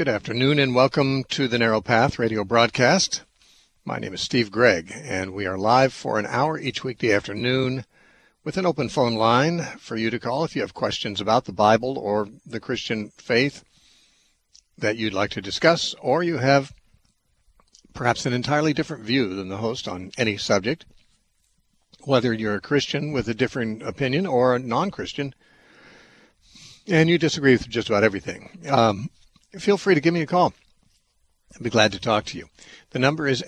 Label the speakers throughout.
Speaker 1: Good afternoon and welcome to the Narrow Path radio broadcast. My name is Steve Gregg, and we are live for an hour each weekday afternoon with an open phone line for you to call if you have questions about the Bible or the Christian faith that you'd like to discuss, or you have perhaps an entirely different view than the host on any subject, whether you're a Christian with a different opinion or a non-Christian, and you disagree with just about everything. Feel free to give me a call. I'd be glad to talk to you. The number is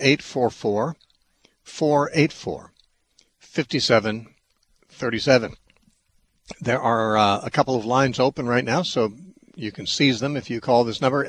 Speaker 1: 844-484-5737. There are a couple of lines open right now, so you can seize them if you call this number,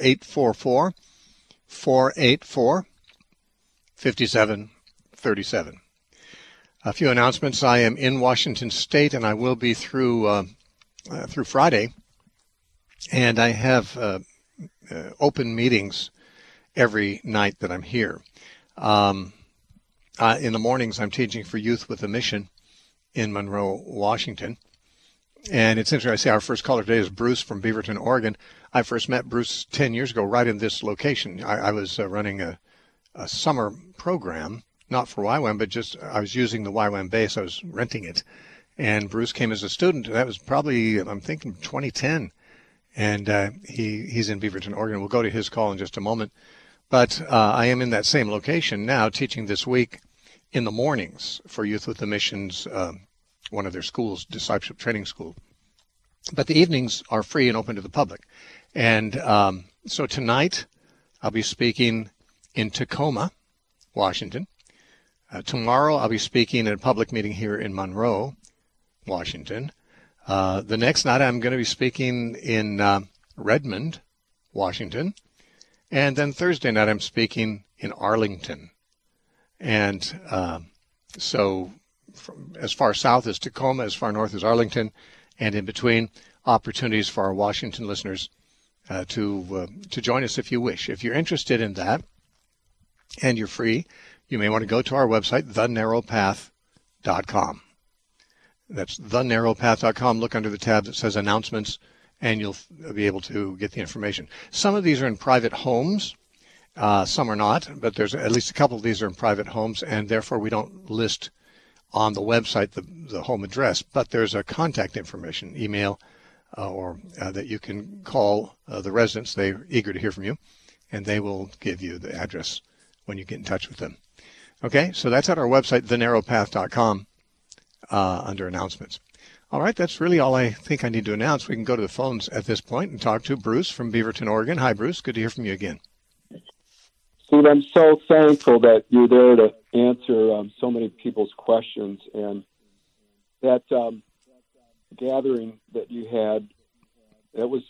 Speaker 1: 844-484-5737. A few announcements. I am in Washington State, and I will be through Friday, and I have open meetings every night that I'm here. In the mornings, I'm teaching for Youth with a Mission in Monroe, Washington. And it's interesting, I say our first caller today is Bruce from Beaverton, Oregon. I first met Bruce 10 years ago right in this location. I was running a summer program, not for YWAM, but just I was using the YWAM base. I was renting it. And Bruce came as a student. That was probably, I'm thinking, 2010. And he's in Beaverton, Oregon. We'll go to his call in just a moment. But I am in that same location now, teaching this week in the mornings for Youth with the Mission's, one of their schools, discipleship training school. But the evenings are free and open to the public. And so tonight I'll be speaking in Tacoma, Washington. Tomorrow I'll be speaking at a public meeting here in Monroe, Washington. The next night I'm going to be speaking in Redmond, Washington. And then Thursday night I'm speaking in Arlington. And so as far south as Tacoma, as far north as Arlington, and in between, opportunities for our Washington listeners to join us if you wish. If you're interested in that and you're free, you may want to go to our website, thenarrowpath.com. That's thenarrowpath.com. Look under the tab that says announcements, and you'll be able to get the information. Some of these are in private homes. Some are not, but there's at least a couple of these are in private homes, and therefore we don't list on the website the home address. But there's a contact information, email, or that you can call the residents. They're eager to hear from you, and they will give you the address when you get in touch with them. Okay, so that's at our website, thenarrowpath.com. Under announcements. All right, that's really all I think I need to announce. We can go to the phones at this point and talk to Bruce from Beaverton, Oregon. Hi, Bruce. Good to hear from you again.
Speaker 2: Steve, I'm so thankful that you're there to answer so many people's questions. And that gathering that you had, that was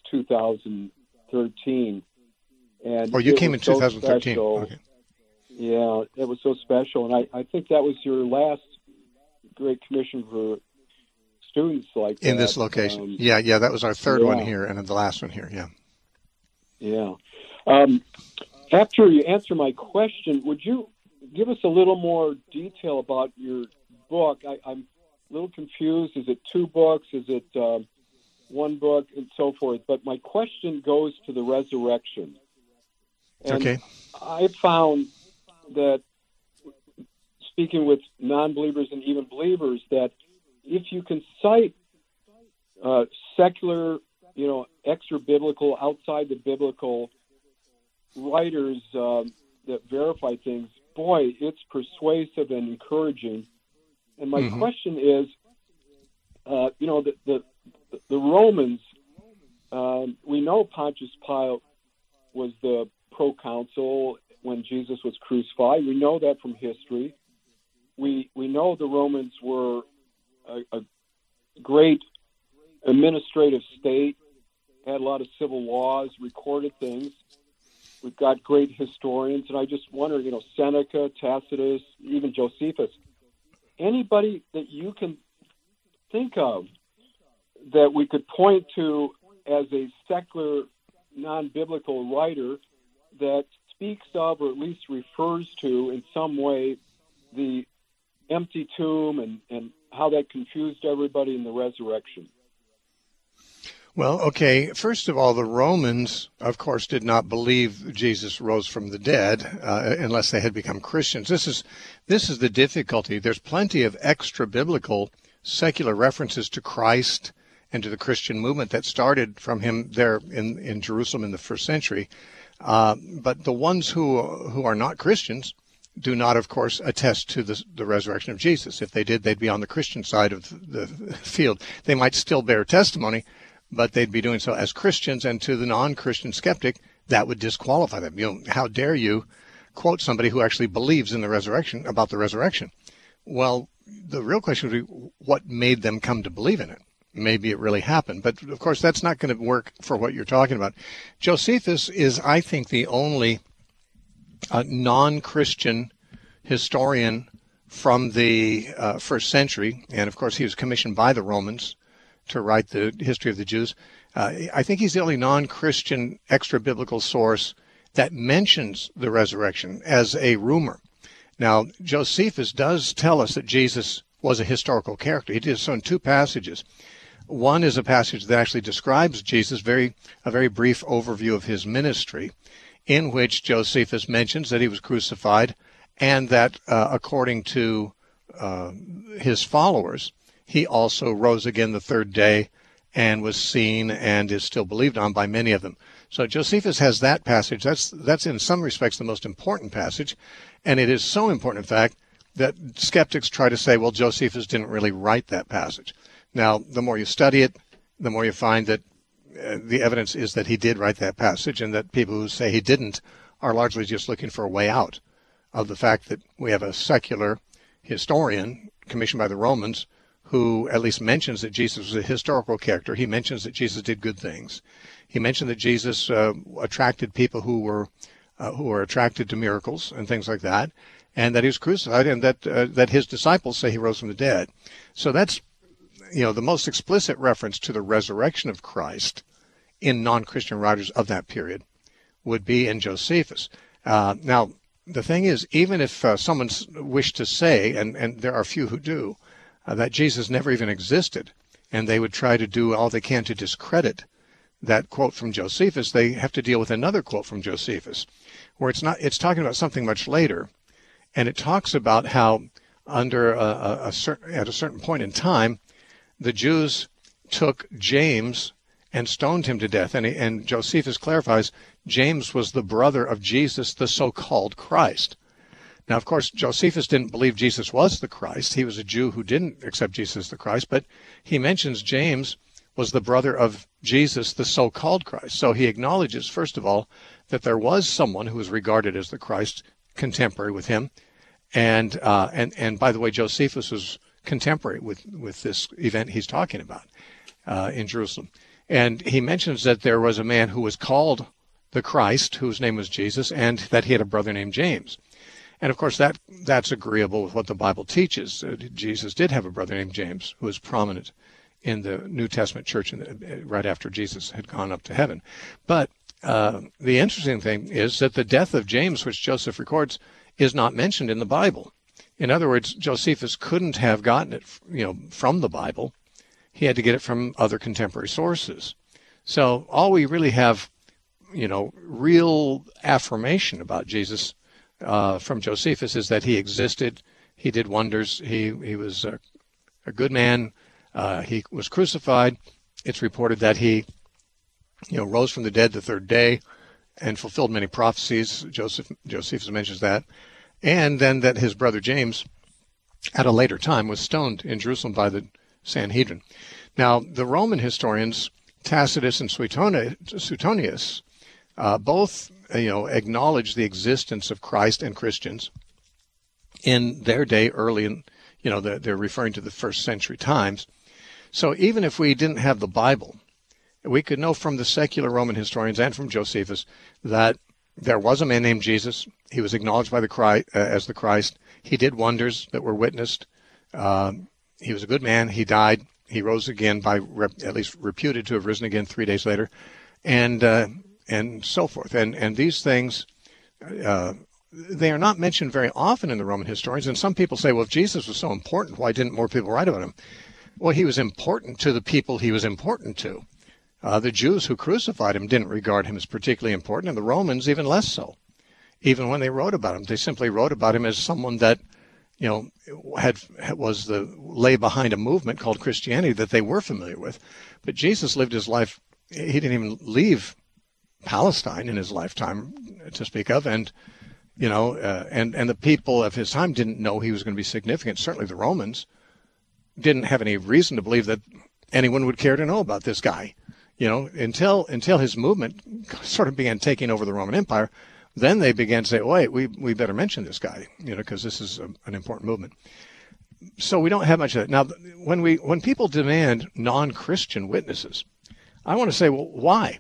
Speaker 2: 2013. And
Speaker 1: you came in 2013. Okay.
Speaker 2: Yeah, it was so special. And I think that was your last Great Commission for students like that.
Speaker 1: In this location. Yeah, that was our third one here and the last one here, yeah.
Speaker 2: Yeah. After you answer my question, would you give us a little more detail about your book? I'm a little confused. Is it 2 books? Is it 1 book? And so forth. But my question goes to the resurrection. And
Speaker 1: okay.
Speaker 2: I found that speaking with non-believers and even believers, that if you can cite secular, extra-biblical, outside the biblical writers that verify things, boy, it's persuasive and encouraging. And my question is, the Romans, we know Pontius Pilate was the proconsul when Jesus was crucified. We know that from history. We know the Romans were a great administrative state, had a lot of civil laws, recorded things. We've got great historians, and I just wonder, Seneca, Tacitus, even Josephus, anybody that you can think of that we could point to as a secular, non-biblical writer that speaks of or at least refers to in some way the empty tomb and how that confused everybody in the resurrection.
Speaker 1: Well, okay, first of all, the Romans, of course, did not believe Jesus rose from the dead unless they had become Christians. This is the difficulty. There's plenty of extra-biblical secular references to Christ and to the Christian movement that started from him there in Jerusalem in the first century. But the ones who are not Christians do not, of course, attest to the resurrection of Jesus. If they did, they'd be on the Christian side of the field. They might still bear testimony, but they'd be doing so as Christians, and to the non-Christian skeptic, that would disqualify them. You know, how dare you quote somebody who actually believes in the resurrection, about the resurrection? Well, the real question would be, what made them come to believe in it? Maybe it really happened. But, of course, that's not going to work for what you're talking about. Josephus is, I think, the only non-Christian historian from the first century. And, of course, he was commissioned by the Romans to write the history of the Jews. I think he's the only non-Christian extra-biblical source that mentions the resurrection as a rumor. Now, Josephus does tell us that Jesus was a historical character. He did so in two passages. One is a passage that actually describes Jesus, a very brief overview of his ministry, in which Josephus mentions that he was crucified and that according to his followers, he also rose again the third day and was seen and is still believed on by many of them. So Josephus has that passage. That's in some respects the most important passage. And it is so important, in fact, that skeptics try to say, well, Josephus didn't really write that passage. Now, the more you study it, the more you find that the evidence is that he did write that passage, and that people who say he didn't are largely just looking for a way out of the fact that we have a secular historian commissioned by the Romans who at least mentions that Jesus was a historical character. He mentions that Jesus did good things. He mentioned that Jesus attracted people who were attracted to miracles and things like that, and that he was crucified, and that his disciples say he rose from the dead. So that's, the most explicit reference to the resurrection of Christ in non-Christian writers of that period would be in Josephus. Now, the thing is, even if someone wished to say, and there are few who do, that Jesus never even existed, and they would try to do all they can to discredit that quote from Josephus, they have to deal with another quote from Josephus, where it's talking about something much later, and it talks about how under at a certain point in time, the Jews took James and stoned him to death. And Josephus clarifies, James was the brother of Jesus, the so-called Christ. Now, of course, Josephus didn't believe Jesus was the Christ. He was a Jew who didn't accept Jesus as the Christ, but he mentions James was the brother of Jesus, the so-called Christ. So he acknowledges, first of all, that there was someone who was regarded as the Christ contemporary with him. And by the way, Josephus was contemporary with this event he's talking about in Jerusalem. And he mentions that there was a man who was called the Christ, whose name was Jesus, and that he had a brother named James. And of course, that's agreeable with what the Bible teaches. Jesus did have a brother named James, who was prominent in the New Testament church right after Jesus had gone up to heaven. But the interesting thing is that the death of James, which Joseph records, is not mentioned in the Bible. In other words, Josephus couldn't have gotten it, from the Bible. He had to get it from other contemporary sources. So all we really have, real affirmation about Jesus from Josephus is that he existed. He did wonders. He was a good man. He was crucified. It's reported that he, rose from the dead the third day and fulfilled many prophecies. Josephus mentions that. And then that his brother James, at a later time, was stoned in Jerusalem by the Sanhedrin. Now, the Roman historians, Tacitus and Suetonius, both, acknowledge the existence of Christ and Christians in their day, early in, they're referring to the first century times. So even if we didn't have the Bible, we could know from the secular Roman historians and from Josephus that there was a man named Jesus. He was acknowledged by the Christ, as the Christ. He did wonders that were witnessed. He was a good man. He died. He rose again, at least reputed to have risen again 3 days later, and so forth. And these things, they are not mentioned very often in the Roman historians. And some people say, well, if Jesus was so important, why didn't more people write about him? Well, he was important to the people he was important to. The Jews who crucified him didn't regard him as particularly important, and the Romans even less so. Even when they wrote about him, they simply wrote about him as someone that, lay behind a movement called Christianity that they were familiar with. But Jesus lived his life. He didn't even leave Palestine in his lifetime, to speak of, and the people of his time didn't know he was going to be significant. Certainly, the Romans didn't have any reason to believe that anyone would care to know about this guy. Until his movement sort of began taking over the Roman Empire, then they began to say, "Wait, we better mention this guy," because this is an important movement. So we don't have much of that now. When people demand non-Christian witnesses, I want to say, well, why?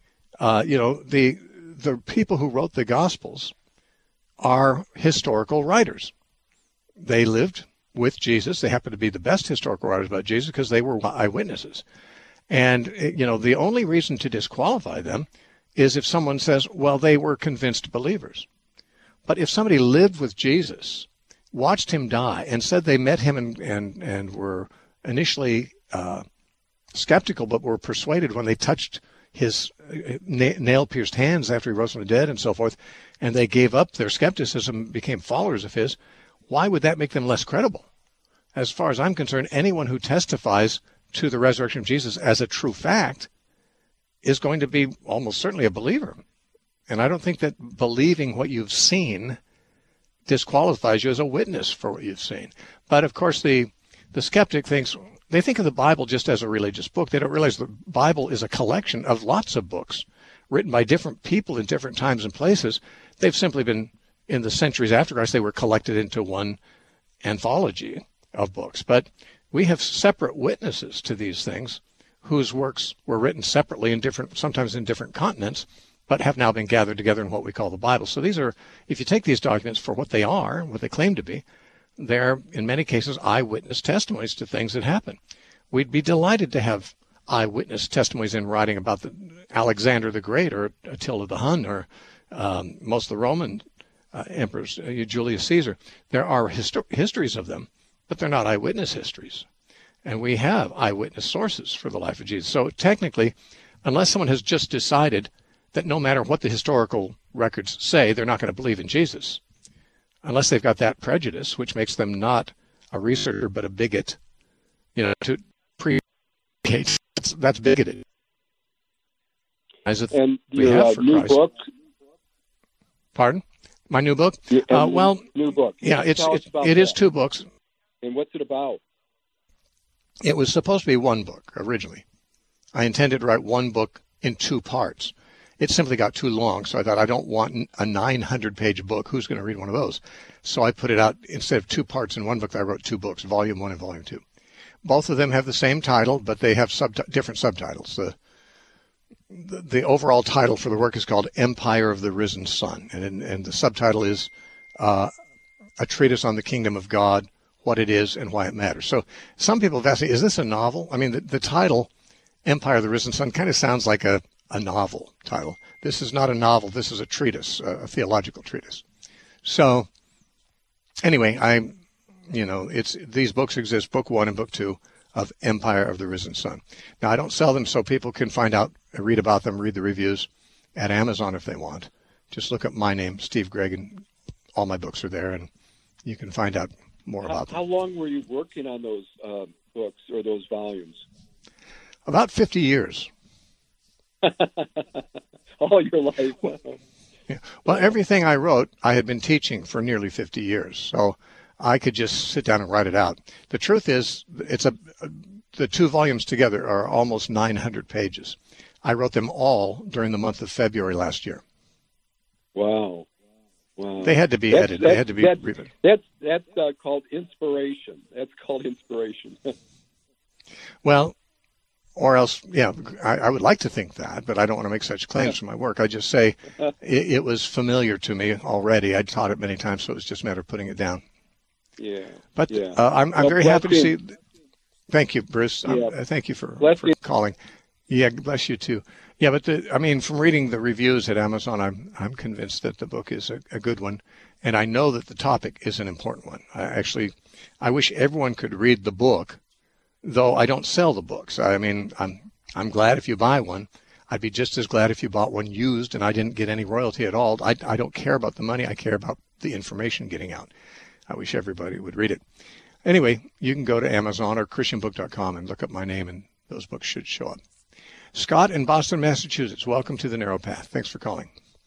Speaker 1: The people who wrote the Gospels are historical writers. They lived with Jesus. They happen to be the best historical writers about Jesus because they were eyewitnesses. And, the only reason to disqualify them is if someone says, well, they were convinced believers. But if somebody lived with Jesus, watched him die, and said they met him and were initially skeptical but were persuaded when they touched his nail-pierced hands after he rose from the dead and so forth, and they gave up their skepticism, became followers of his, why would that make them less credible? As far as I'm concerned, anyone who testifies to the resurrection of Jesus as a true fact is going to be almost certainly a believer. And I don't think that believing what you've seen disqualifies you as a witness for what you've seen. But of course, the skeptic thinks, they think of the Bible just as a religious book. They don't realize the Bible is a collection of lots of books written by different people in different times and places. They've simply been, in the centuries after Christ, they were collected into one anthology of books. But we have separate witnesses to these things whose works were written separately sometimes in different continents, but have now been gathered together in what we call the Bible. So these are, if you take these documents for what they are, what they claim to be, they're in many cases eyewitness testimonies to things that happen. We'd be delighted to have eyewitness testimonies in writing about Alexander the Great or Attila the Hun or most of the Roman emperors, Julius Caesar. There are histories of them, but they're not eyewitness histories. And we have eyewitness sources for the life of Jesus. So technically, unless someone has just decided that no matter what the historical records say, they're not going to believe in Jesus, unless they've got that prejudice, which makes them not a researcher but a bigot, to pre-educate. That's bigoted.
Speaker 2: And your new book?
Speaker 1: Pardon? My new book?
Speaker 2: New book.
Speaker 1: Yeah, it is 2 books.
Speaker 2: And what's it about?
Speaker 1: It was supposed to be 1 book originally. I intended to write 1 book in 2 parts. It simply got too long, so I thought I don't want a 900-page book. Who's going to read one of those? So I put it out, instead of 2 parts in 1 book, I wrote 2 books, Volume 1 and Volume 2. Both of them have the same title, but they have different subtitles. The overall title for the work is called Empire of the Risen Sun, and the subtitle is A Treatise on the Kingdom of God, What It Is, and Why It Matters. So some people have asked me, is this a novel? I mean, the title, Empire of the Risen Sun, kind of sounds like a novel title. This is not a novel. This is a treatise, a theological treatise. So anyway, these books exist, Book 1 and Book 2 of Empire of the Risen Sun. Now, I don't sell them so people can find out, read about them, read the reviews at Amazon if they want. Just look up my name, Steve Gregg, and all my books are there, and you can find out more about them.
Speaker 2: How long were you working on those books or those volumes?
Speaker 1: About 50 years.
Speaker 2: All your life.
Speaker 1: Yeah. Well, everything I wrote, I had been teaching for nearly 50 years, so I could just sit down and write it out. The truth is, the 2 volumes together are almost 900 pages. I wrote them all during the month of February last year.
Speaker 2: Wow.
Speaker 1: They had to be edited. They had to be rewritten.
Speaker 2: That's called inspiration. That's called inspiration.
Speaker 1: Well, or else, yeah, I would like to think that, but I don't want to make such claims to my work. I just say it was familiar to me already. I'd taught it many times, so it was just a matter of putting it down.
Speaker 2: Yeah.
Speaker 1: But yeah. I'm very happy to see. Thank you, Bruce. Yeah. Thank you for calling. Yeah, bless you too. Yeah, but from reading the reviews at Amazon, I'm convinced that the book is a good one, and I know that the topic is an important one. I wish everyone could read the book, though I don't sell the books. I mean, I'm glad if you buy one. I'd be just as glad if you bought one used and I didn't get any royalty at all. I don't care about the money. I care about the information getting out. I wish everybody would read it. Anyway, you can go to Amazon or ChristianBook.com and look up my name, and those books should show up. Scott in Boston, Massachusetts. Welcome to the Narrow Path. Thanks for calling.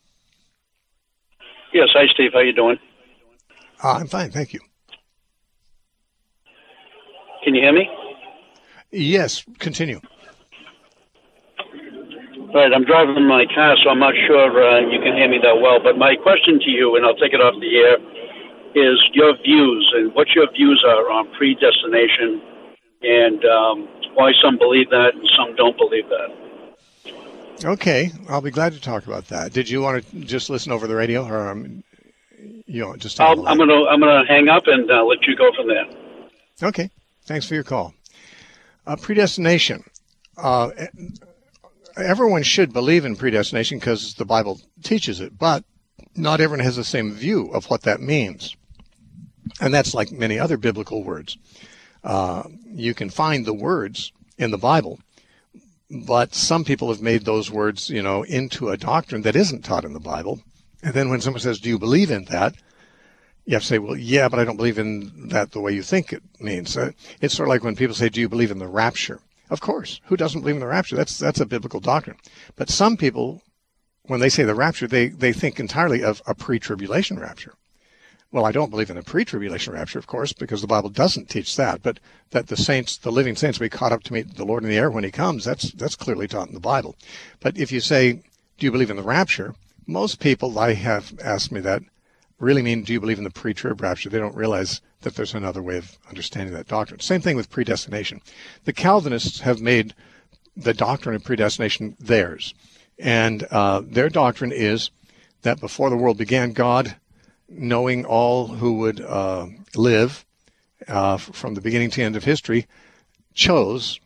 Speaker 3: Yes. Hi, Steve. How you doing?
Speaker 1: I'm fine, thank you.
Speaker 3: Can you hear me?
Speaker 1: Yes, continue.
Speaker 3: Right. I'm driving my car, so I'm not sure you can hear me that well. But my question to you, and I'll take it off the air, is your views and what your views are on predestination and why some believe that and some don't believe that.
Speaker 1: Okay, I'll be glad to talk about that. Did you want to just listen over the radio, or you know, just?
Speaker 3: I'm gonna hang up and let you go from there.
Speaker 1: Okay, thanks for your call. Predestination. Everyone should believe in predestination because the Bible teaches it, but not everyone has the same view of what that means. And that's like many other biblical words. You can find the words in the Bible, but some people have made those words, you know, into a doctrine that isn't taught in the Bible. And then when someone says, do you believe in that? You have to say, well, yeah, but I don't believe in that the way you think it means. It's sort of like when people say, do you believe in the rapture? Of course. Who doesn't believe in the rapture? That's a biblical doctrine. But some people, when they say the rapture, they think entirely of a pre-tribulation rapture. Well, I don't believe in a pre-tribulation rapture, of course, because the Bible doesn't teach that. But that the saints, the living saints, will be caught up to meet the Lord in the air when he comes, that's clearly taught in the Bible. But if you say, do you believe in the rapture? Most people I have asked me that really mean, do you believe in the pre-trib rapture? They don't realize that there's another way of understanding that doctrine. Same thing with predestination. The Calvinists have made the doctrine of predestination theirs. And their doctrine is that before the world began, God, knowing all who would live from the beginning to end of history, chose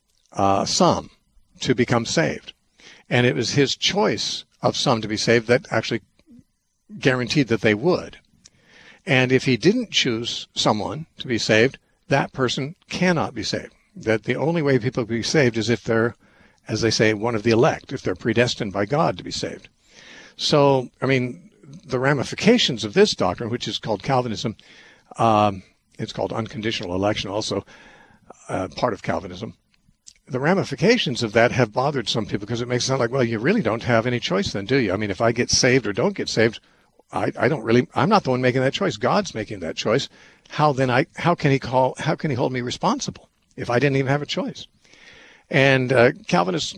Speaker 1: some to become saved. And it was his choice of some to be saved that actually guaranteed that they would. And if he didn't choose someone to be saved, that person cannot be saved. That the only way people can be saved is if they're, as they say, one of the elect, if they're predestined by God to be saved. So, I mean, the ramifications of this doctrine, which is called Calvinism, it's called unconditional election also, part of Calvinism. The ramifications of that have bothered some people because it makes it sound like, well, you really don't have any choice then, do you? I mean, if I get saved or don't get saved, I'm not the one making that choice. God's making that choice. How can he hold me responsible if I didn't even have a choice? And Calvinists,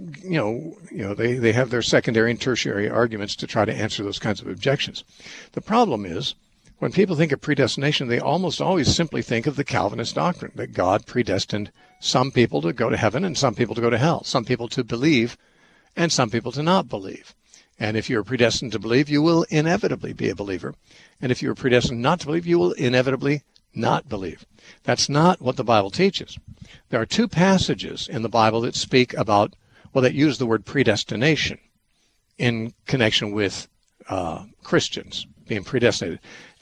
Speaker 1: they have their secondary and tertiary arguments to try to answer those kinds of objections. The problem is, when people think of predestination, they almost always simply think of the Calvinist doctrine that God predestined some people to go to heaven and some people to go to hell, some people to believe and some people to not believe. And if you're predestined to believe, you will inevitably be a believer. And if you're predestined not to believe, you will inevitably not believe. That's not what the Bible teaches. There are two passages in the Bible that speak about, that use the word predestination in connection with Christians being predestinated.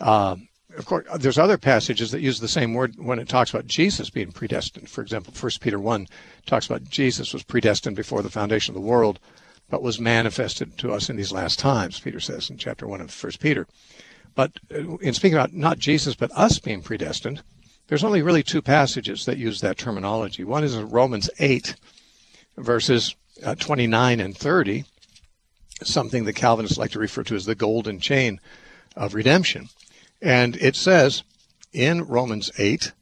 Speaker 1: Of course, there's other passages that use the same word when it talks about Jesus being predestined. For example, 1 Peter 1 talks about Jesus was predestined before the foundation of the world, but was manifested to us in these last times, Peter says in chapter 1 of 1 Peter. But in speaking about not Jesus, but us being predestined, there's only really two passages that use that terminology. One is Romans 8, verses 29 and 30, something the Calvinists like to refer to as the golden chain of redemption. And it says in Romans 8,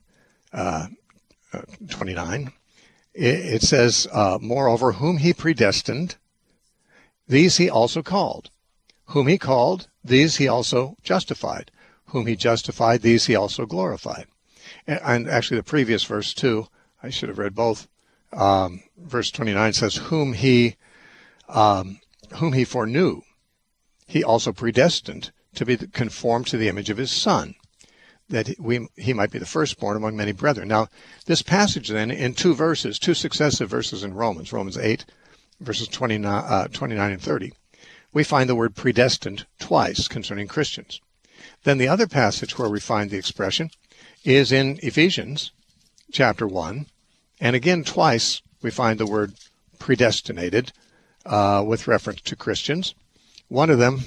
Speaker 1: 29, it says, moreover, whom he predestined, these he also called. Whom he called, these he also justified. Whom he justified, these he also glorified. And actually the previous verse too, I should have read both. Verse 29 says, whom he foreknew, he also predestined to be conformed to the image of his Son, that he might be the firstborn among many brethren. Now, this passage then, in two successive verses in Romans 8, verses 29 and 30, we find the word predestined twice concerning Christians. Then the other passage where we find the expression is in Ephesians chapter 1, and again twice we find the word predestinated with reference to Christians. One of them,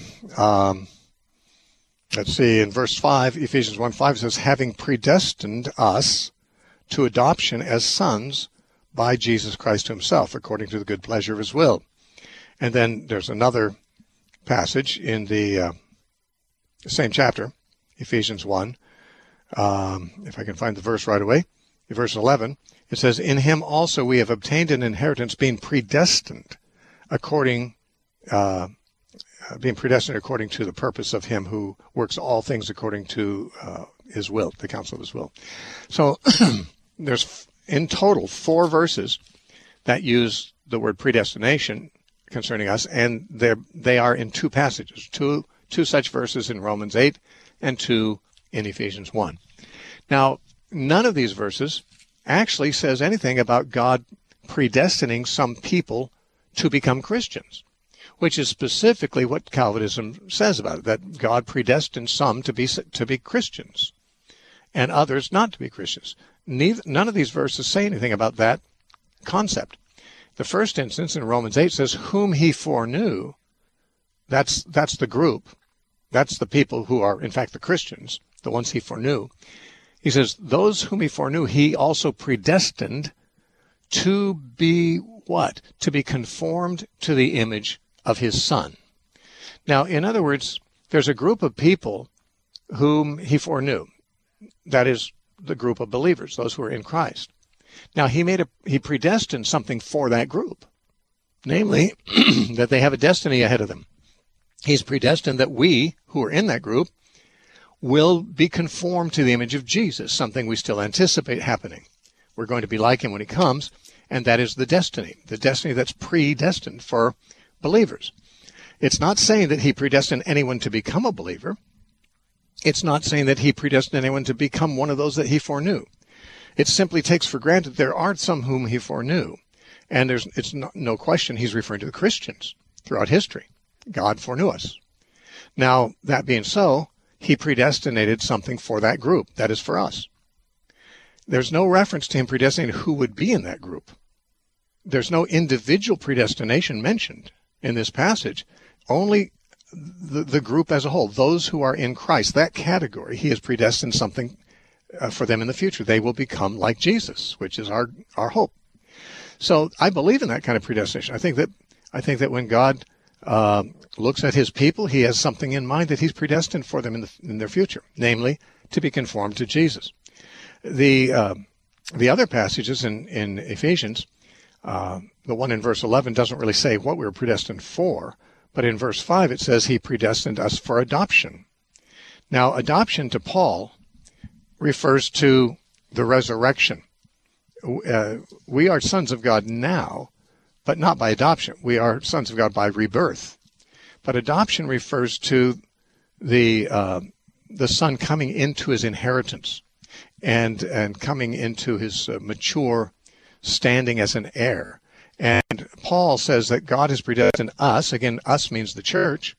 Speaker 1: let's see, in verse 5, Ephesians 1:5 says, having predestined us to adoption as sons by Jesus Christ himself, according to the good pleasure of his will. And then there's another passage in the same chapter, Ephesians 1, if I can find the verse right away, verse 11, it says, in him also we have obtained an inheritance, being predestined according to the purpose of him who works all things according to his will, the counsel of his will. So there's in total 4 verses that use the word predestination concerning us, and they are in 2 passages, two such verses in Romans 8 and 2 in Ephesians 1. Now, none of these verses actually says anything about God predestining some people to become Christians, which is specifically what Calvinism says about it, that God predestined some to be Christians and others not to be Christians. None of these verses say anything about that concept. The first instance in Romans 8 says, whom he foreknew. That's the group. That's the people who are, in fact, the Christians, the ones he foreknew. He says, those whom he foreknew, he also predestined to be what? To be conformed to the image of his Son. Now, in other words, there's a group of people whom he foreknew. That is the group of believers, those who are in Christ. Now, he predestined something for that group, namely that they have a destiny ahead of them. He's predestined that we, who are in that group, will be conformed to the image of Jesus, something we still anticipate happening. We're going to be like him when he comes, and that is the destiny that's predestined for believers. It's not saying that he predestined anyone to become a believer. It's not saying that he predestined anyone to become one of those that he foreknew. It simply takes for granted there are some whom he foreknew, and it's no question he's referring to the Christians throughout history. God foreknew us. Now, that being so, he predestinated something for that group. That is for us. There's no reference to him predestinating who would be in that group. There's no individual predestination mentioned in this passage. Only the group as a whole, those who are in Christ, that category, he has predestined something for them in the future. They will become like Jesus, which is our hope. So I believe in that kind of predestination. I think that when God looks at his people, he has something in mind that he's predestined for them in their future, namely to be conformed to Jesus. The other passages in Ephesians, the one in verse 11 doesn't really say what we were predestined for, but in verse 5 it says he predestined us for adoption. Now, adoption to Paul refers to the resurrection. We are sons of God now, but not by adoption. We are sons of God by rebirth. But adoption refers to the son coming into his inheritance and coming into his mature standing as an heir. And Paul says that God has predestined us, again, us means the church,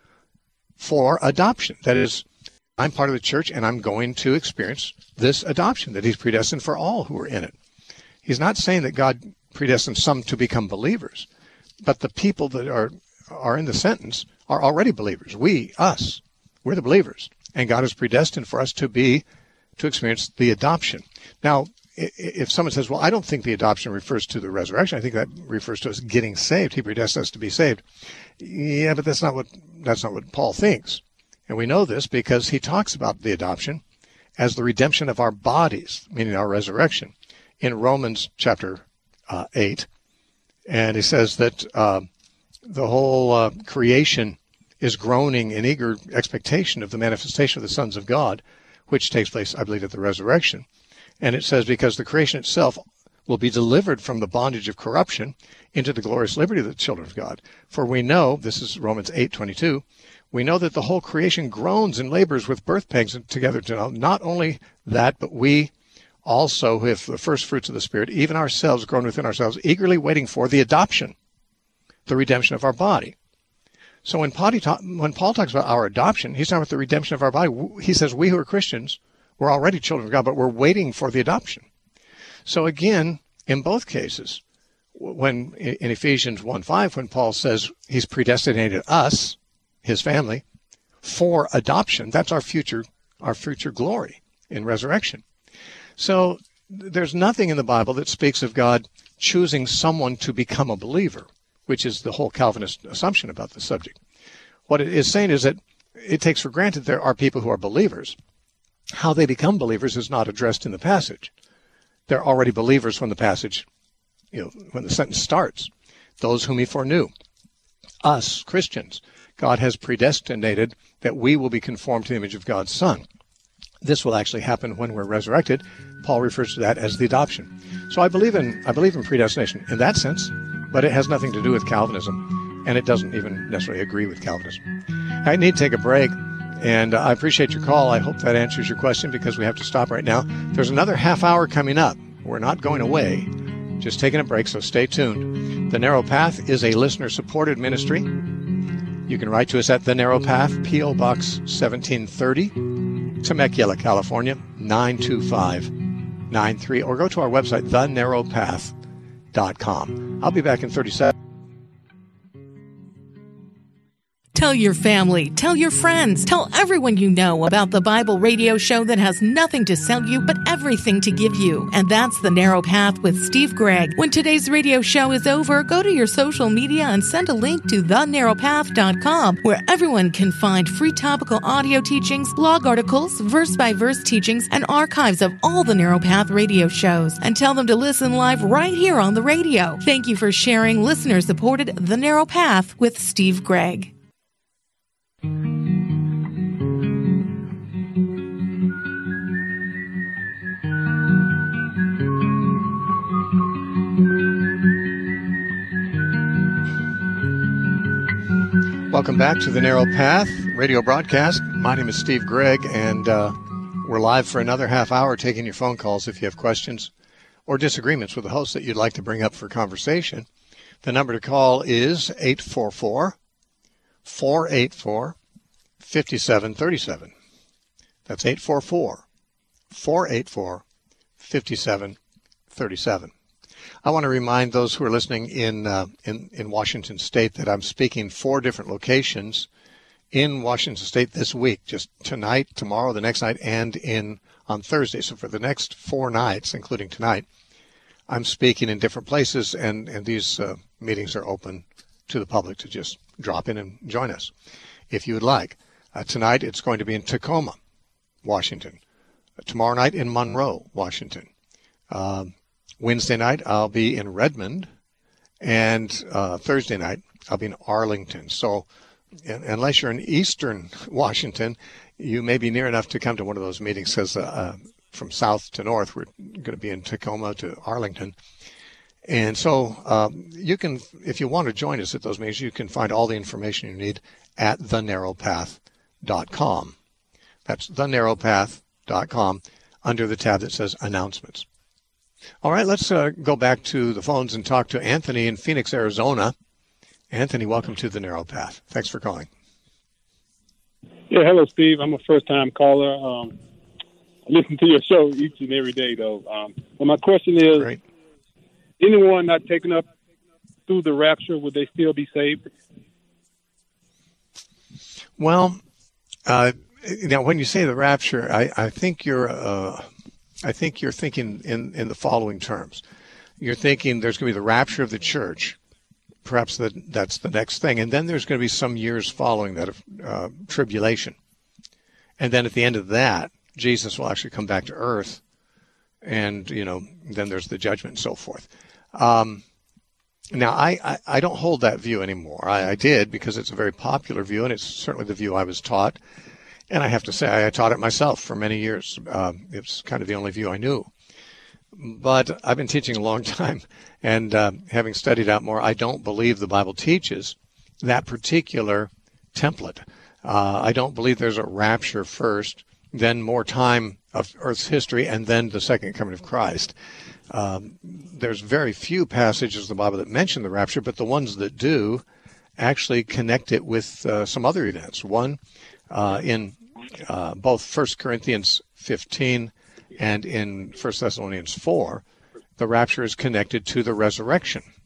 Speaker 1: for adoption. That is, I'm part of the church and I'm going to experience this adoption that he's predestined for all who are in it. He's not saying that God predestined some to become believers, but the people that are in the sentence are already believers. We're the believers, and God has predestined for us to experience the adoption. Now, if someone says, well, I don't think the adoption refers to the resurrection, I think that refers to us getting saved. He predestined us to be saved. Yeah, but that's not what Paul thinks. And we know this because he talks about the adoption as the redemption of our bodies, meaning our resurrection, in Romans chapter 8. And he says that the whole creation is groaning in eager expectation of the manifestation of the sons of God, which takes place, I believe, at the resurrection. And it says, because the creation itself will be delivered from the bondage of corruption into the glorious liberty of the children of God. For we know, this is Romans 8:22, we know that the whole creation groans and labors with birth pangs together to know, not only that, but we also, who have the first fruits of the Spirit, even ourselves groan within ourselves, eagerly waiting for the adoption, the redemption of our body. So when Paul talks about our adoption, he's talking about the redemption of our body. He says we who are Christians, we're already children of God, but we're waiting for the adoption. So again, in both cases, when in Ephesians 1:5, when Paul says he's predestinated us, his family, for adoption, that's our future glory in resurrection. So there's nothing in the Bible that speaks of God choosing someone to become a believer, which is the whole Calvinist assumption about the subject. What it is saying is that it takes for granted there are people who are believers. How they become believers is not addressed in the passage. They're already believers when the passage, when the sentence starts. Those whom he foreknew. Us, Christians, God has predestinated that we will be conformed to the image of God's Son. This will actually happen when we're resurrected. Paul refers to that as the adoption. So I believe in predestination in that sense, but it has nothing to do with Calvinism, and it doesn't even necessarily agree with Calvinism. I need to take a break, and I appreciate your call. I hope that answers your question because we have to stop right now. There's another half hour coming up. We're not going away, just taking a break, so stay tuned. The Narrow Path is a listener-supported ministry. You can write to us at The Narrow Path, P.O. Box 1730, Temecula, California, 92593, or go to our website, thenarrowpath.com. I'll be back in 30 seconds.
Speaker 4: Tell your family, tell your friends, tell everyone you know about the Bible radio show that has nothing to sell you but everything to give you. And that's The Narrow Path with Steve Gregg. When today's radio show is over, go to your social media and send a link to thenarrowpath.com, where everyone can find free topical audio teachings, blog articles, verse-by-verse teachings, and archives of all the Narrow Path radio shows. And tell them to listen live right here on the radio. Thank you for sharing listener-supported The Narrow Path with Steve Gregg.
Speaker 1: Welcome back to the Narrow Path radio broadcast. My name is Steve Gregg, and we're live for another half hour taking your phone calls if you have questions or disagreements with the host that you'd like to bring up for conversation. The number to call is 844-484-5737. That's 844-484-5737. I want to remind those who are listening in Washington State that I'm speaking 4 different locations in Washington State this week, just tonight, tomorrow, the next night, and on Thursday. So for the next 4 nights, including tonight, I'm speaking in different places, and these meetings are open to the public to just drop in and join us if you would like. Tonight, it's going to be in Tacoma, Washington. Tomorrow night in Monroe, Washington. Wednesday night, I'll be in Redmond, and Thursday night, I'll be in Arlington. So unless you're in eastern Washington, you may be near enough to come to one of those meetings, because from south to north, we're going to be in Tacoma to Arlington. And so you can, if you want to join us at those meetings, you can find all the information you need at thenarrowpath.com. That's thenarrowpath.com under the tab that says Announcements. All right, let's go back to the phones and talk to Anthony in Phoenix, Arizona. Anthony, welcome to the Narrow Path. Thanks for calling.
Speaker 5: Yeah, hello, Steve. I'm a first-time caller. I listen to your show each and every day, though. But my question is,
Speaker 1: Great.
Speaker 5: Anyone not taken up through the rapture, would they still be saved?
Speaker 1: Well, now when you say the rapture, I think you're thinking in the following terms. You're thinking there's going to be the rapture of the church. Perhaps that's the next thing. And then there's going to be some years following that of tribulation. And then at the end of that, Jesus will actually come back to earth. And, then there's the judgment and so forth. Now, I don't hold that view anymore. I did, because it's a very popular view, and it's certainly the view I was taught. And I have to say, I taught it myself for many years. It was kind of the only view I knew. But I've been teaching a long time, and having studied out more, I don't believe the Bible teaches that particular template. I don't believe there's a rapture first, then more time of Earth's history, and then the second coming of Christ. There's very few passages of the Bible that mention the rapture, but the ones that do actually connect it with some other events. One, in both 1 Corinthians 15 and in 1 Thessalonians 4, the rapture is connected to the resurrection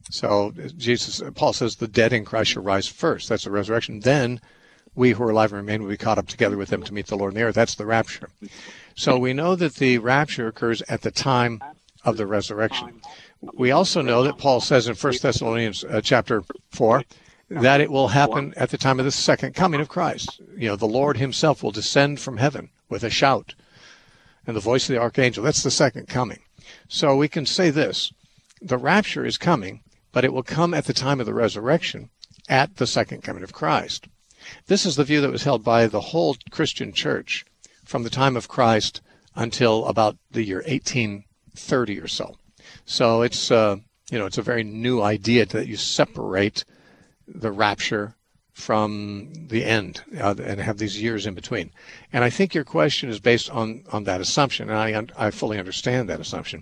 Speaker 1: So Paul says the dead in Christ shall rise first. That's the resurrection. Then we who are alive and remain will be caught up together with them to meet the Lord in the air. That's the rapture. So we know that the rapture occurs at the time of the resurrection. We also know that Paul says in 1 Thessalonians chapter 4 that it will happen at the time of the second coming of Christ. The Lord himself will descend from heaven with a shout and the voice of the archangel. That's the second coming. So we can say this: the rapture is coming, but it will come at the time of the resurrection at the second coming of Christ. This is the view that was held by the whole Christian church from the time of Christ until about the year 1830 or so. So it's it's a very new idea that you separate the rapture from the end and have these years in between. And I think your question is based on that assumption, and I fully understand that assumption.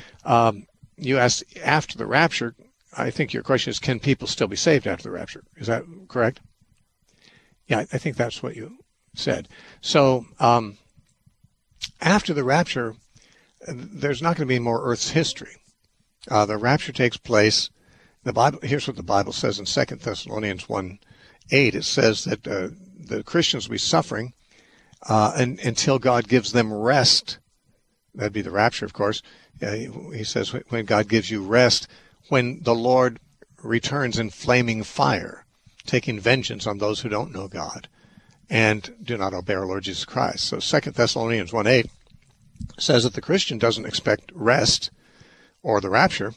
Speaker 1: You asked after the rapture. I think your question is, can people still be saved after the rapture? Is that correct? Yeah, I think that's what you said. So after the rapture, there's not going to be more Earth's history. The rapture takes place. The Bible. Here's what the Bible says in 2 Thessalonians 1:8. It says that the Christians will be suffering until God gives them rest. That'd be the rapture, of course. He says when God gives you rest, when the Lord returns in flaming fire, taking vengeance on those who don't know God and do not obey our Lord Jesus Christ. So 2 Thessalonians 1:8 says that the Christian doesn't expect rest or the rapture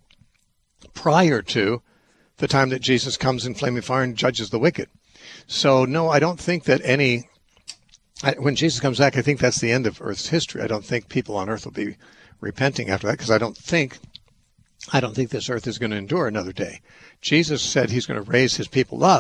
Speaker 1: prior to the time that Jesus comes in flaming fire and judges the wicked. So no, I don't think that when Jesus comes back, I think that's the end of Earth's history. I don't think people on Earth will be repenting after that, because I don't think this earth is going to endure another day. Jesus said he's going to raise his people up.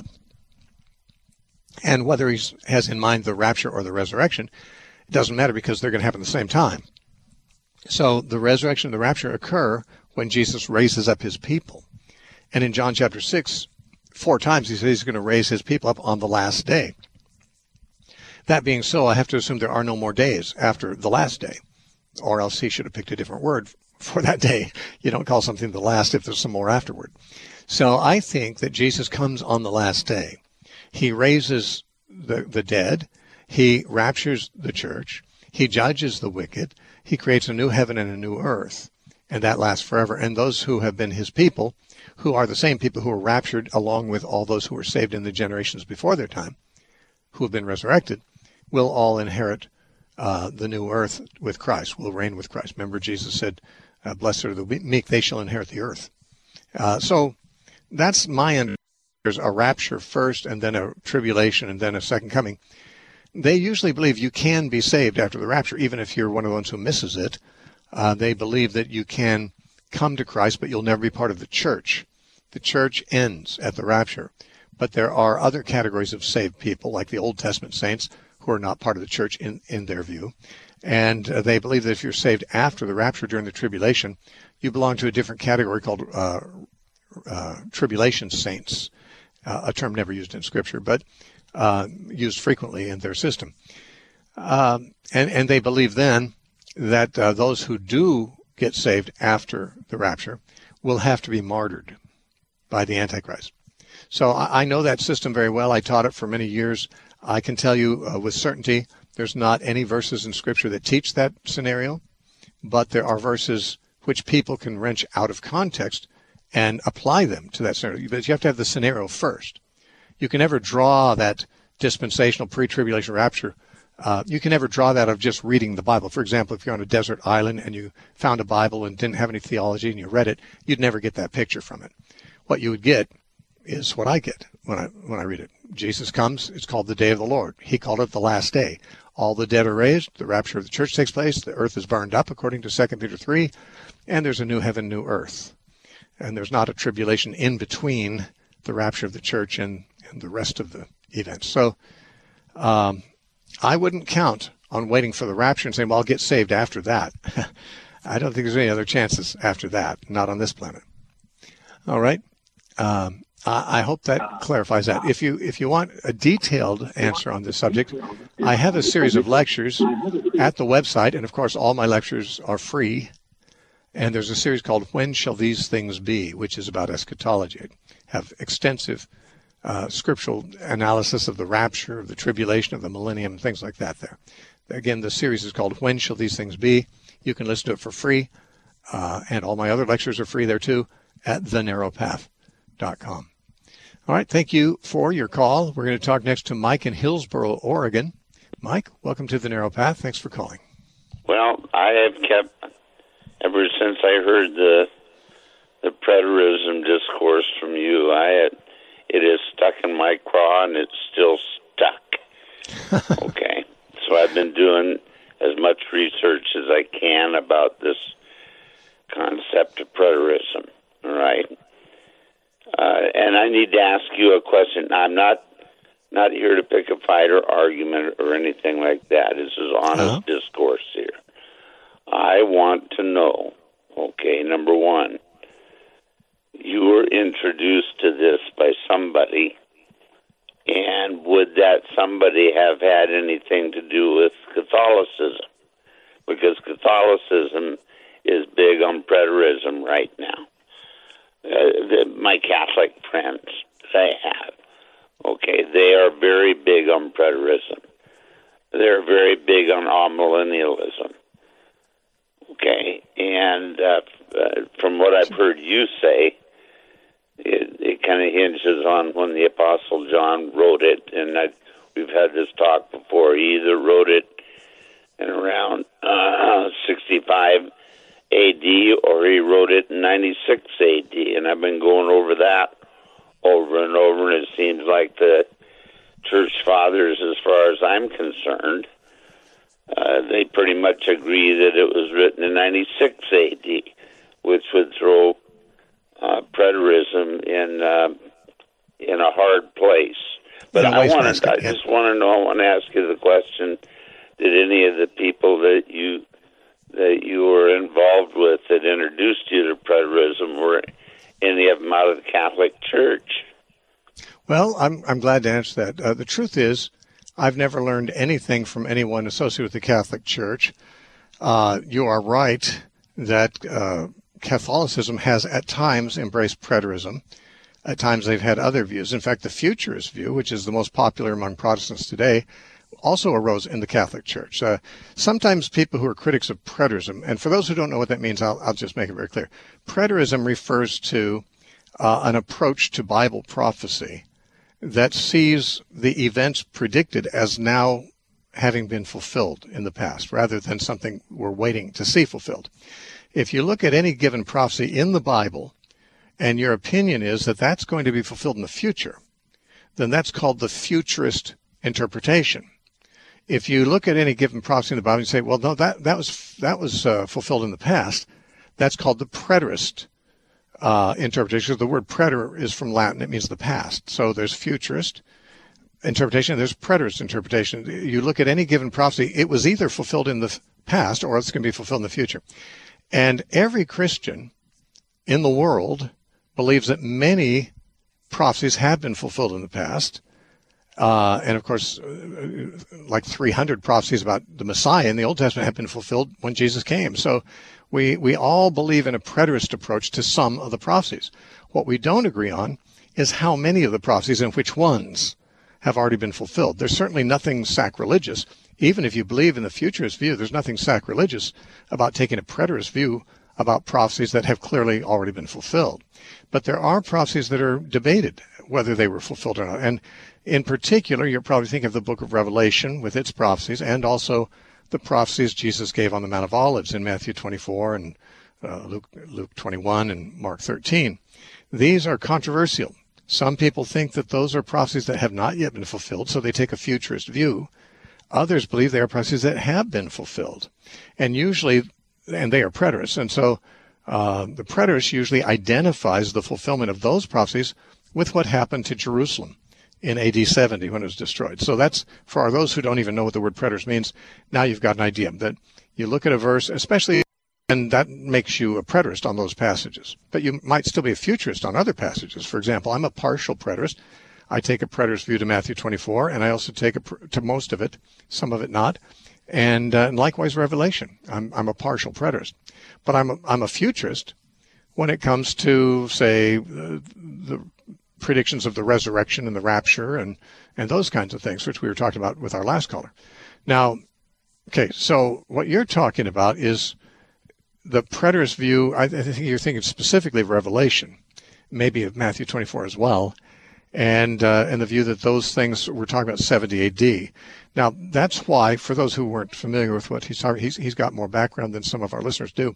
Speaker 1: And whether he has in mind the rapture or the resurrection, it doesn't matter, because they're going to happen at the same time. So the resurrection and the rapture occur when Jesus raises up his people. And in John chapter 6, 4 times he says he's going to raise his people up on the last day. That being so, I have to assume there are no more days after the last day, or else he should have picked a different word for that day. You don't call something the last if there's some more afterward. So I think that Jesus comes on the last day. He raises the dead. He raptures the church. He judges the wicked. He creates a new heaven and a new earth, and that lasts forever. And those who have been his people, who are the same people who were raptured along with all those who were saved in the generations before their time, who have been resurrected, will all inherit the new earth with Christ, will reign with Christ. Remember, Jesus said, blessed are the meek, they shall inherit the earth. So that's my understanding. There's a rapture first, and then a tribulation, and then a second coming. They usually believe you can be saved after the rapture, even if you're one of the ones who misses it. They believe that you can come to Christ, but you'll never be part of the church. The church ends at the rapture. But there are other categories of saved people, like the Old Testament saints, who are not part of the church in their view. And they believe that if you're saved after the rapture during the tribulation, you belong to a different category called tribulation saints, a term never used in Scripture, but used frequently in their system. And they believe then that those who do get saved after the rapture will have to be martyred by the Antichrist. So I know that system very well. I taught it for many years. I can tell you with certainty there's not any verses in Scripture that teach that scenario, but there are verses which people can wrench out of context and apply them to that scenario. But you have to have the scenario first. You can never draw that dispensational pre-tribulation rapture. You can never draw that of just reading the Bible. For example, if you're on a desert island and you found a Bible and didn't have any theology and you read it, you'd never get that picture from it. What you would get is what I get when I read it. Jesus comes, it's called the day of the Lord. He called it the last day. All the dead are raised, the rapture of the church takes place, the earth is burned up according to 2 Peter 3, and there's a new heaven, new earth. And there's not a tribulation in between the rapture of the church and the rest of the events. So I wouldn't count on waiting for the rapture and saying, well, I'll get saved after that. I don't think there's any other chances after that, not on this planet. All right. I hope that clarifies that. If you want a detailed answer on this subject, I have a series of lectures at the website, and of course all my lectures are free. And there's a series called When Shall These Things Be, which is about eschatology. I have extensive scriptural analysis of the rapture, of the tribulation, of the millennium, things like that there. Again, the series is called When Shall These Things Be? You can listen to it for free, and all my other lectures are free there too at thenarrowpath.com. All right, thank you for your call. We're going to talk next to Mike in Hillsboro, Oregon. Mike, welcome to The Narrow Path. Thanks for calling.
Speaker 6: Well, I have kept, ever since I heard the preterism discourse from you, it is stuck in my craw, and it's still stuck. Okay, so I've been doing as much research as I can about this concept of preterism, all right? And I need to ask you a question. I'm not here to pick a fight or argument or anything like that. This is honest discourse here. I want to know, okay, number one, you were introduced to this by somebody, and would that somebody have had anything to do with Catholicism? Because Catholicism is big on preterism right now. My Catholic friends that I have, okay, they are very big on preterism. They're very big on amillennialism. Okay, and from what I've heard you say, it kind of hinges on when the Apostle John wrote it, and we've had this talk before. He either wrote it in around 65 A.D. or he wrote it in 96 A.D., and I've been going over that over and over, and it seems like the church fathers, as far as I'm concerned, they pretty much agree that it was written in 96 A.D., which would throw preterism in a hard place. But I just want to know, I want to ask you the question, did any of the people that you were involved with that introduced you to preterism, were any of them out of the Catholic Church?
Speaker 1: Well, I'm glad to answer that. The truth is, I've never learned anything from anyone associated with the Catholic Church. You are right that Catholicism has at times embraced preterism. At times they've had other views. In fact, the futurist view, which is the most popular among Protestants today, also arose in the Catholic Church. Sometimes people who are critics of preterism, and for those who don't know what that means, I'll just make it very clear. Preterism refers to an approach to Bible prophecy that sees the events predicted as now having been fulfilled in the past, rather than something we're waiting to see fulfilled. If you look at any given prophecy in the Bible, and your opinion is that that's going to be fulfilled in the future, then that's called the futurist interpretation. If you look at any given prophecy in the Bible and say, well, no, that was fulfilled in the past, that's called the preterist interpretation. The word preter is from Latin. It means the past. So there's futurist interpretation, there's preterist interpretation. You look at any given prophecy, it was either fulfilled in the past or it's going to be fulfilled in the future. And every Christian in the world believes that many prophecies have been fulfilled in the past. And of course, like 300 prophecies about the Messiah in the Old Testament have been fulfilled when Jesus came. So we all believe in a preterist approach to some of the prophecies. What we don't agree on is how many of the prophecies and which ones have already been fulfilled. There's certainly nothing sacrilegious. Even if you believe in the futurist view, there's nothing sacrilegious about taking a preterist view about prophecies that have clearly already been fulfilled. But there are prophecies that are debated whether they were fulfilled or not. And in particular, you're probably thinking of the book of Revelation with its prophecies, and also the prophecies Jesus gave on the Mount of Olives in Matthew 24 and Luke 21 and Mark 13. These are controversial. Some people think that those are prophecies that have not yet been fulfilled, so they take a futurist view. Others believe they are prophecies that have been fulfilled. And usually, and they are preterists, and so the preterist usually identifies the fulfillment of those prophecies with what happened to Jerusalem in AD 70 when it was destroyed. So that's, for those who don't even know what the word preterist means, now you've got an idea that you look at a verse, especially, and that makes you a preterist on those passages. But you might still be a futurist on other passages. For example, I'm a partial preterist. I take a preterist view to Matthew 24, and I also take to most of it, some of it not, and likewise Revelation. I'm a partial preterist, but I'm a futurist when it comes to, say, the predictions of the resurrection and the rapture and those kinds of things, which we were talking about with our last caller. Now, okay, so what you're talking about is the preterist view. I think you're thinking specifically of Revelation, maybe of Matthew 24 as well, and the view that those things we're talking about 70 A.D. Now, that's why, for those who weren't familiar with what he's talking, he's got more background than some of our listeners do.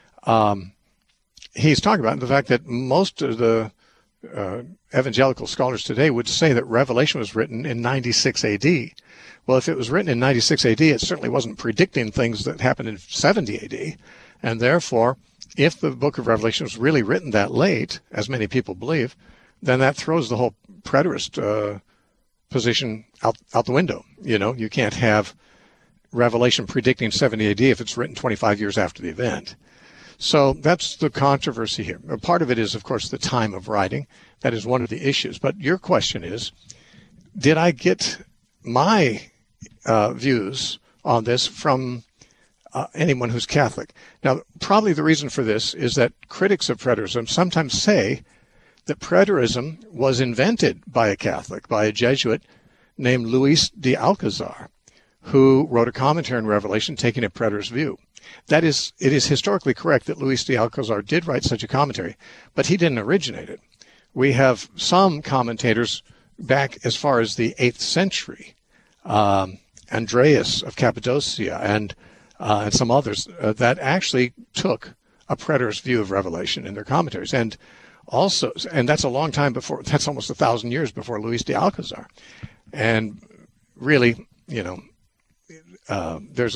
Speaker 1: He's talking about the fact that most of the evangelical scholars today would say that Revelation was written in 96 A.D. Well, if it was written in 96 A.D., it certainly wasn't predicting things that happened in 70 A.D. And therefore, if the book of Revelation was really written that late, as many people believe, then that throws the whole preterist position out the window. You know, you can't have Revelation predicting 70 AD if it's written 25 years after the event. So that's the controversy here. Part of it is, of course, the time of writing. That is one of the issues. But your question is, did I get my views on this from anyone who's Catholic? Now, probably the reason for this is that critics of preterism sometimes say that preterism was invented by a Catholic, by a Jesuit named Luis de Alcazar, who wrote a commentary on Revelation taking a preterist view. That is, it is historically correct that Luis de Alcazar did write such a commentary, but he didn't originate it. We have some commentators back as far as the 8th century, Andreas of Cappadocia and some others that actually took a preterist view of Revelation in their commentaries. And also, and that's a long time before, that's almost 1,000 years before Luis de Alcazar. And really, you know, there's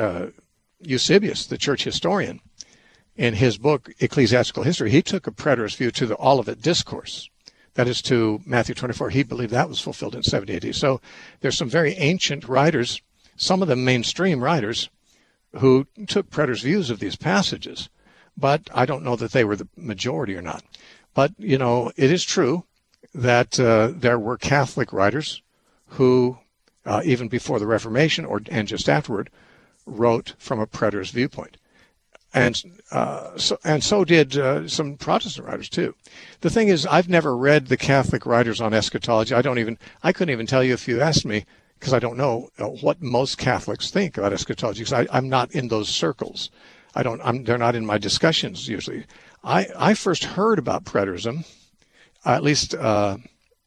Speaker 1: Eusebius, the church historian, in his book, Ecclesiastical History, he took a preterist view to the Olivet Discourse. That is to Matthew 24. He believed that was fulfilled in 70 AD. So there's some very ancient writers, some of them mainstream writers, who took preterist views of these passages. But I don't know that they were the majority or not. But, you know, it is true that there were Catholic writers who, even before the Reformation and just afterward, wrote from a preterist viewpoint. And so did some Protestant writers too. The thing is, I've never read the Catholic writers on eschatology. I couldn't even tell you if you asked me, because I don't know what most Catholics think about eschatology, because I'm not in those circles. They're not in my discussions usually. I first heard about preterism, at least, I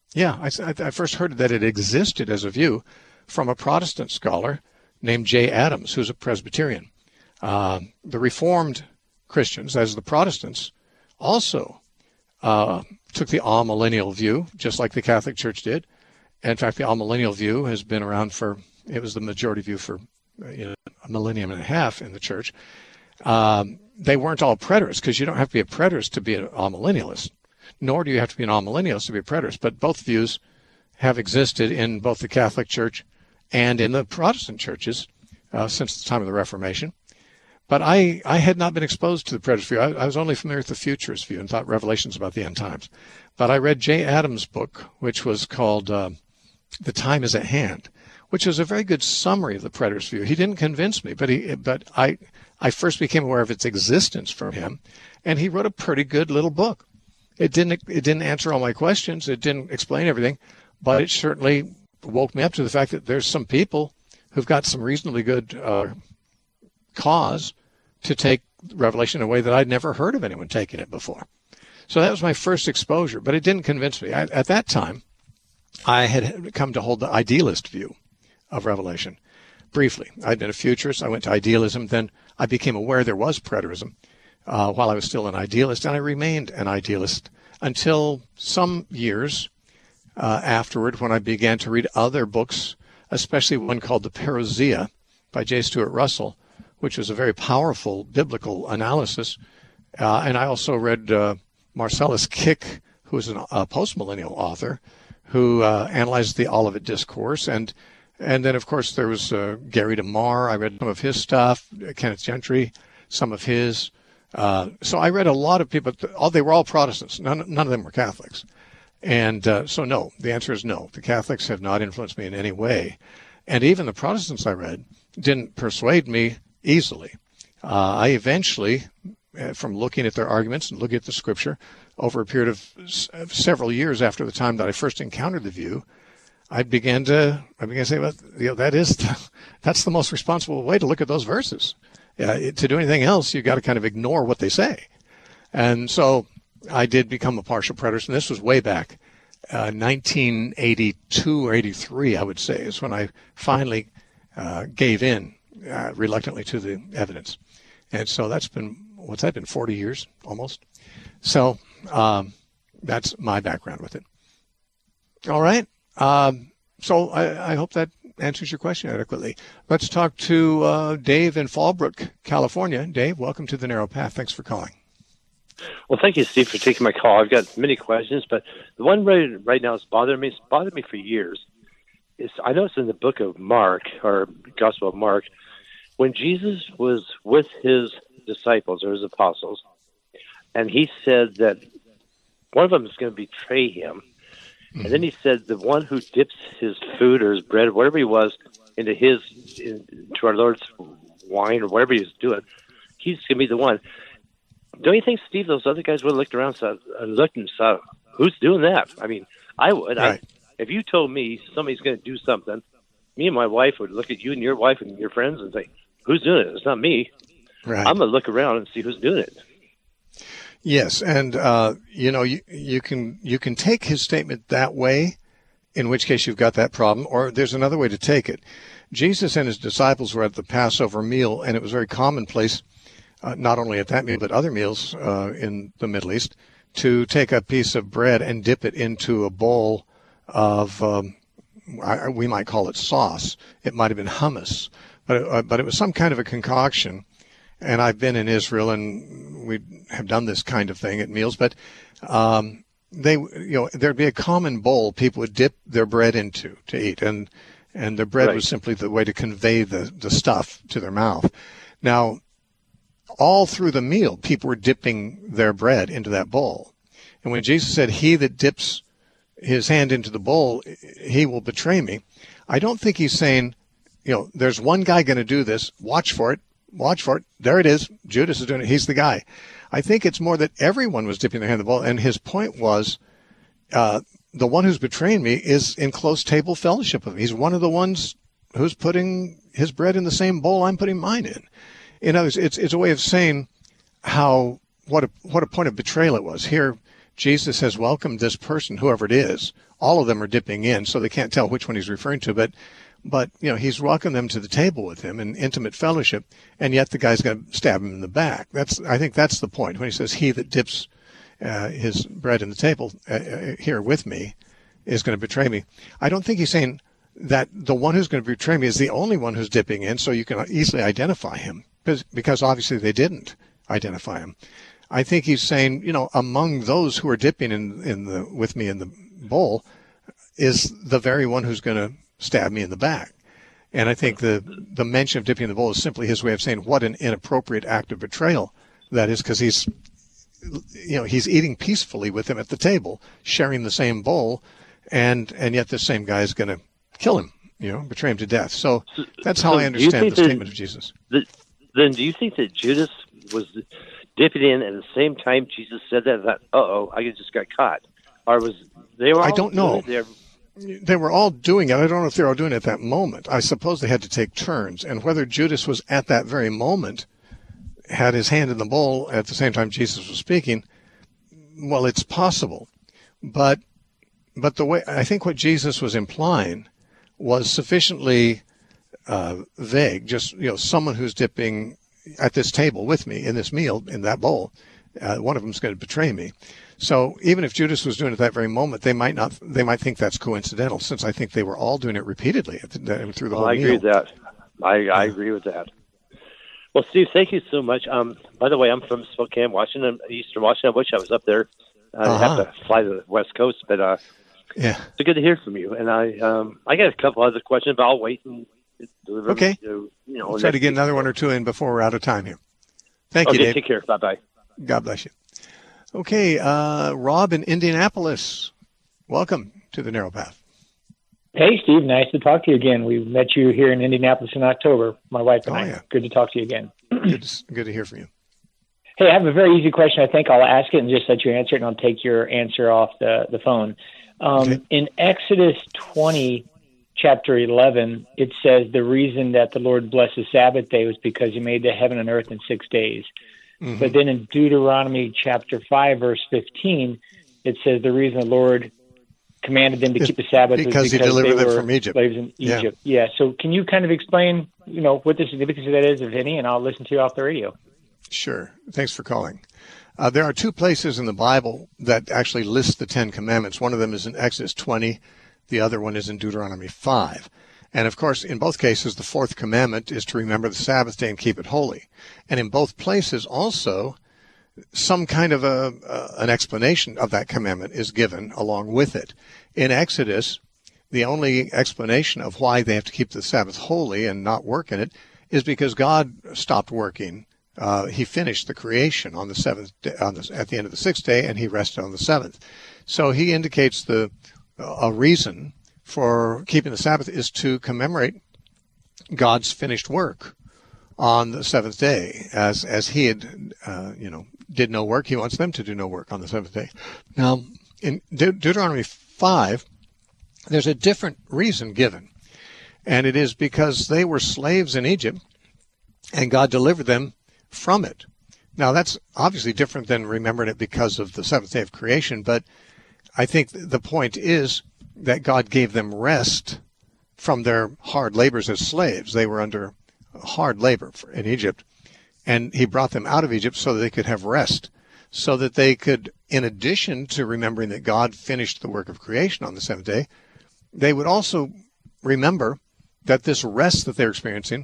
Speaker 1: first heard that it existed as a view from a Protestant scholar named J. Adams, who's a Presbyterian. The Reformed Christians, as the Protestants, also took the amillennial view, just like the Catholic Church did. In fact, the amillennial view has been around it was the majority view for a millennium and a half in the Church. They weren't all preterists, because you don't have to be a preterist to be an amillennialist, nor do you have to be an amillennialist to be a preterist. But both views have existed in both the Catholic Church and in the Protestant churches since the time of the Reformation. But I had not been exposed to the preterist view. I was only familiar with the futurist view and thought Revelation's about the end times. But I read J. Adams' book, which was called The Time is at Hand, which was a very good summary of the preterist view. He didn't convince me, but I first became aware of its existence from him, and he wrote a pretty good little book. It didn't answer all my questions. It didn't explain everything, but it certainly woke me up to the fact that there's some people who've got some reasonably good cause to take Revelation in a way that I'd never heard of anyone taking it before. So that was my first exposure, but it didn't convince me. At that time, I had come to hold the idealist view of Revelation. Briefly, I'd been a futurist. I went to idealism. Then I became aware there was preterism while I was still an idealist, and I remained an idealist until some years afterward, when I began to read other books, especially one called The Parousia by J. Stuart Russell, which was a very powerful biblical analysis. And I also read Marcellus Kick, who is a postmillennial author, who analyzed the Olivet Discourse. And then, of course, there was Gary DeMar. I read some of his stuff, Kenneth Gentry, some of his. So I read a lot of people. They were all Protestants. None of them were Catholics. And so no, the answer is no. The Catholics have not influenced me in any way. And even the Protestants I read didn't persuade me easily. I eventually, from looking at their arguments and looking at the scripture over a period of several years after the time that I first encountered the view, I began to say, well, that's the most responsible way to look at those verses. To do anything else, you've got to kind of ignore what they say. And so I did become a partial preterist, and this was way back, 1982 or 83, I would say, is when I finally gave in reluctantly to the evidence. And so that's been, 40 years almost? So that's my background with it. All right. So I hope that answers your question adequately. Let's talk to Dave in Fallbrook, California. Dave, welcome to The Narrow Path. Thanks for calling.
Speaker 7: Well, thank you, Steve, for taking my call. I've got many questions, but the one right now is bothering me. It's bothered me for years. I know it's in the book of Mark, or Gospel of Mark, when Jesus was with his disciples or his apostles, and he said that one of them is going to betray him. Mm-hmm. And then he said the one who dips his food or his bread, whatever he was, into our Lord's wine or whatever he was doing, he's going to be the one. Don't you think, Steve, those other guys would have looked around and looked and saw, who's doing that? I mean, I would. Right. If you told me somebody's going to do something, me and my wife would look at you and your wife and your friends and say, who's doing it? It's not me. Right. I'm going to look around and see who's doing it.
Speaker 1: Yes, and you can take his statement that way, in which case you've got that problem, or there's another way to take it. Jesus and his disciples were at the Passover meal, and it was very commonplace, not only at that meal but other meals in the Middle East, to take a piece of bread and dip it into a bowl of we might call it sauce. It might have been hummus, but it was some kind of a concoction. And I've been in Israel, and we have done this kind of thing at meals. But there'd be a common bowl people would dip their bread into to eat, and their bread was simply the way to convey the stuff to their mouth. Now, all through the meal, people were dipping their bread into that bowl, and when Jesus said, "He that dips his hand into the bowl, he will betray me," I don't think he's saying, there's one guy going to do this. Watch for it. Watch for it. There it is. Judas is doing it. He's the guy. I think it's more that everyone was dipping their hand in the bowl. And his point was, the one who's betraying me is in close table fellowship with me. He's one of the ones who's putting his bread in the same bowl I'm putting mine in. In other words, it's a way of saying what a point of betrayal it was. Here, Jesus has welcomed this person, whoever it is. All of them are dipping in, so they can't tell which one he's referring to. But he's welcomed them to the table with him in intimate fellowship, and yet the guy's going to stab him in the back. I think that's the point when he says, "He that dips his bread in the table here with me is going to betray me." I don't think he's saying that the one who's going to betray me is the only one who's dipping in, so you can easily identify him, because obviously they didn't identify him. I think he's saying, among those who are dipping with me in the bowl is the very one who's going to stab me in the back. And I think the mention of dipping in the bowl is simply his way of saying what an inappropriate act of betrayal that is, because he's eating peacefully with him at the table, sharing the same bowl, and yet the same guy is going to kill him, betray him to death. So that's how I understand the statement of Jesus.
Speaker 7: Then do you think that Judas was dipping in at the same time Jesus said that, I just got caught? Or was they were all
Speaker 1: I don't know. They were all doing it. I don't know if they were all doing it at that moment. I suppose they had to take turns. And whether Judas was at that very moment, had his hand in the bowl at the same time Jesus was speaking, well, it's possible. But the way I think what Jesus was implying was sufficiently vague. Just someone who's dipping at this table with me in this meal in that bowl, one of them is going to betray me. So even if Judas was doing it at that very moment, they might think that's coincidental, since I think they were all doing it repeatedly through the whole meal.
Speaker 7: I agree with that. I agree with that. Well, Steve, thank you so much. By the way, I'm from Spokane, Washington, Eastern Washington. I wish I was up there. I have to fly to the West Coast, but it's good to hear from you. And I got a couple other questions, but I'll wait and deliver.
Speaker 1: Okay. We'll try to get another one or two in before we're out of time here. Thank you, Dave.
Speaker 7: Take care. Bye-bye.
Speaker 1: God bless you. Okay, Rob in Indianapolis, welcome to the Narrow Path.
Speaker 8: Hey, Steve. Nice to talk to you again. We met you here in Indianapolis in October, my wife and I.
Speaker 1: Yeah.
Speaker 8: Good to talk to you again.
Speaker 1: Good to hear from you.
Speaker 8: Hey, I have a very easy question. I think I'll ask it and just let you answer it, and I'll take your answer off the phone.
Speaker 1: Okay.
Speaker 8: In Exodus 20, chapter 11, it says the reason that the Lord blessed the Sabbath day was because he made the heaven and earth in 6 days.
Speaker 1: Mm-hmm.
Speaker 8: But then in Deuteronomy chapter 5, verse 15, it says the reason the Lord commanded them to keep the Sabbath
Speaker 1: because he delivered them from Egypt.
Speaker 8: Slaves in Egypt. Yeah. So can you kind of explain, what the significance of that is, if any, and I'll listen to you off the radio.
Speaker 1: Sure. Thanks for calling. There are two places in the Bible that actually list the Ten Commandments. One of them is in Exodus 20. The other one is in Deuteronomy 5. And of course, in both cases, the fourth commandment is to remember the Sabbath day and keep it holy. And in both places also, some kind of an explanation of that commandment is given along with it. In Exodus, the only explanation of why they have to keep the Sabbath holy and not work in it is because God stopped working. He finished the creation on the seventh day, at the end of the sixth day, and he rested on the seventh. So he indicates a reason for keeping the Sabbath is to commemorate God's finished work on the seventh day, as he had, did no work. He wants them to do no work on the seventh day. Now, in Deuteronomy 5, there's a different reason given, and it is because they were slaves in Egypt, and God delivered them from it. Now, that's obviously different than remembering it because of the seventh day of creation, but I think the point is that God gave them rest from their hard labors as slaves. They were under hard labor in Egypt, and he brought them out of Egypt so that they could have rest, so that they could, in addition to remembering that God finished the work of creation on the seventh day, they would also remember that this rest that they're experiencing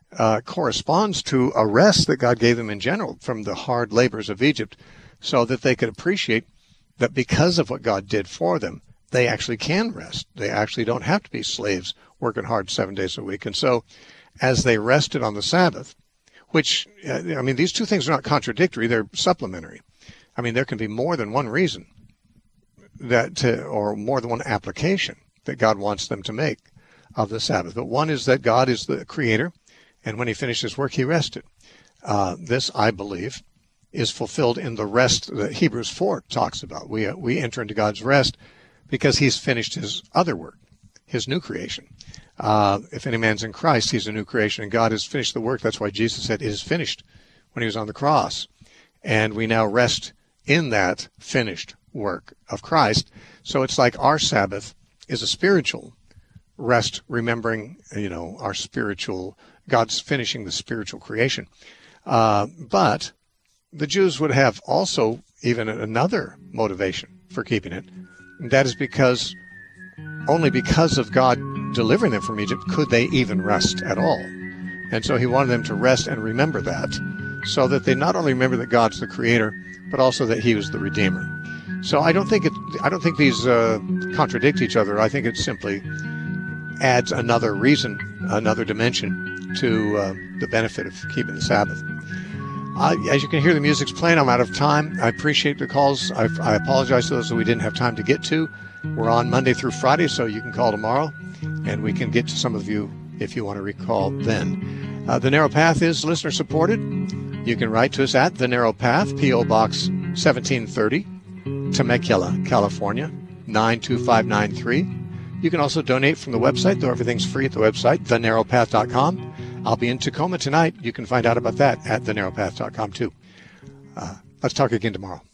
Speaker 1: corresponds to a rest that God gave them in general from the hard labors of Egypt, so that they could appreciate that because of what God did for them, they actually can rest. They actually don't have to be slaves working hard 7 days a week. And so as they rested on the Sabbath, which, these two things are not contradictory, they're supplementary. There can be more than one reason or more than one application that God wants them to make of the Sabbath. But one is that God is the creator, and when he finished his work, he rested. This, I believe, is fulfilled in the rest that Hebrews 4 talks about. We enter into God's rest because he's finished his other work, his new creation. If any man's in Christ, he's a new creation, and God has finished the work. That's why Jesus said, "It is finished," when he was on the cross. And we now rest in that finished work of Christ. So it's like our Sabbath is a spiritual rest, remembering, our spiritual, God's finishing the spiritual creation. But the Jews would have also even another motivation for keeping it. And that is because only because of God delivering them from Egypt could they even rest at all. And so he wanted them to rest and remember that, so that they not only remember that God's the creator, but also that he was the redeemer. So I don't think these contradict each other. I think it simply adds another reason, another dimension to the benefit of keeping the Sabbath. As you can hear, the music's playing. I'm out of time. I appreciate the calls. I apologize to those that we didn't have time to get to. We're on Monday through Friday, so you can call tomorrow, and we can get to some of you if you want to recall then. The Narrow Path is listener-supported. You can write to us at The Narrow Path, P.O. Box 1730, Temecula, California, 92593. You can also donate from the website, though everything's free at the website, thenarrowpath.com. I'll be in Tacoma tonight. You can find out about that at thenarrowpath.com, too. Let's talk again tomorrow.